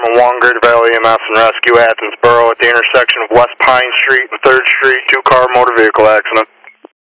Department 1, Greater Valley EMS and Rescue, Athensboro, at the intersection of West Pine Street and 3rd Street, two-car motor vehicle accident.